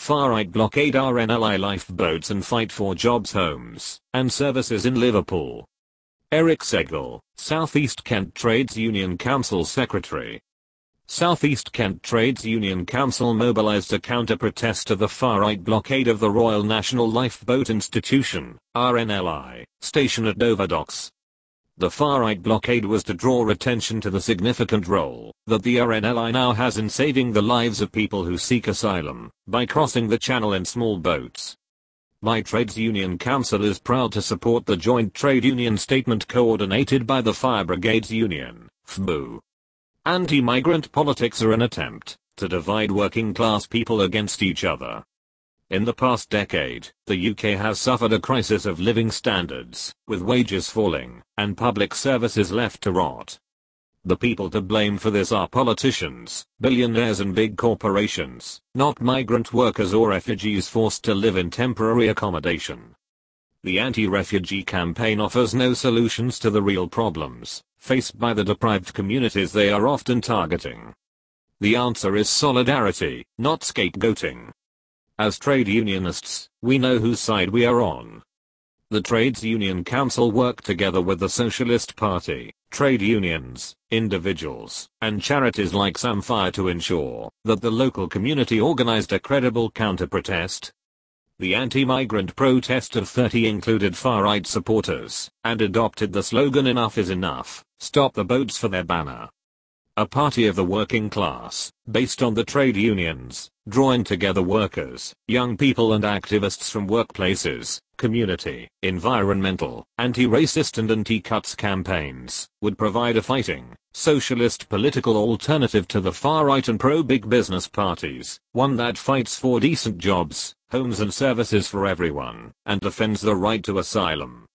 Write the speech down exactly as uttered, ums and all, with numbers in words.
far-right blockade R N L I lifeboats and fight for jobs, homes, and services in Liverpool. Eric Segal, South East Kent Trades Union Council Secretary. South East Kent Trades Union Council mobilised to counter-protest to the far-right blockade of the Royal National Lifeboat Institution, R N L I, station at Dover Docks. The far-right blockade was to draw attention to the significant role that the R N L I now has in saving the lives of people who seek asylum by crossing the channel in small boats. My Trades Union Council is proud to support the joint trade union statement coordinated by the Fire Brigades Union, F B U. Anti-migrant politics are an attempt to divide working class people against each other. In the past decade, the U K has suffered a crisis of living standards, with wages falling and public services left to rot. The people to blame for this are politicians, billionaires and big corporations, not migrant workers or refugees forced to live in temporary accommodation. The anti-refugee campaign offers no solutions to the real problems faced by the deprived communities they are often targeting. The answer is solidarity, not scapegoating. As trade unionists, we know whose side we are on. The Trades Union Council worked together with the Socialist Party, trade unions, individuals, and charities like Samfire to ensure that the local community organized a credible counter-protest. The anti-migrant protest of thirty included far-right supporters, and adopted the slogan "Enough is enough, stop the boats" for their banner. A party of the working class, based on the trade unions, drawing together workers, young people and activists from workplaces, community, environmental, anti-racist and anti-cuts campaigns, would provide a fighting, socialist political alternative to the far-right and pro-big business parties, one that fights for decent jobs, homes and services for everyone, and defends the right to asylum.